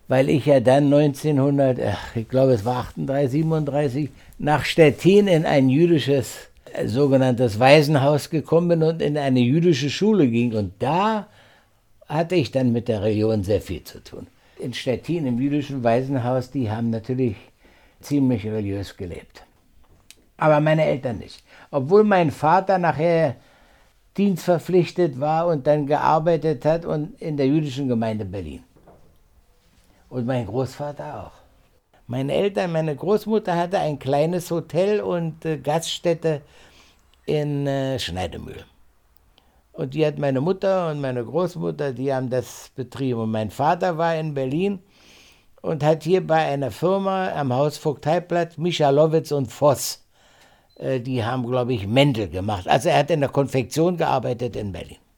weil ich ja dann 37, nach Stettin in ein jüdisches, sogenanntes Waisenhaus gekommen bin und in eine jüdische Schule ging. Und da hatte ich dann mit der Religion sehr viel zu tun. In Stettin, im jüdischen Waisenhaus, die haben natürlich ziemlich religiös gelebt. Aber meine Eltern nicht. Obwohl mein Vater nachher dienstverpflichtet war und dann gearbeitet hat und in der jüdischen Gemeinde Berlin. Und mein Großvater auch. Meine Eltern, meine Großmutter hatte ein kleines Hotel und Gaststätte in Schneidemühl. Und die hat meine Mutter und meine Großmutter, die haben das betrieben. Und mein Vater war in Berlin und hat hier bei einer Firma am Hausvogteiplatz, Michalowitz und Voss, die haben, glaube ich, Mäntel gemacht. Also er hat in der Konfektion gearbeitet in Berlin.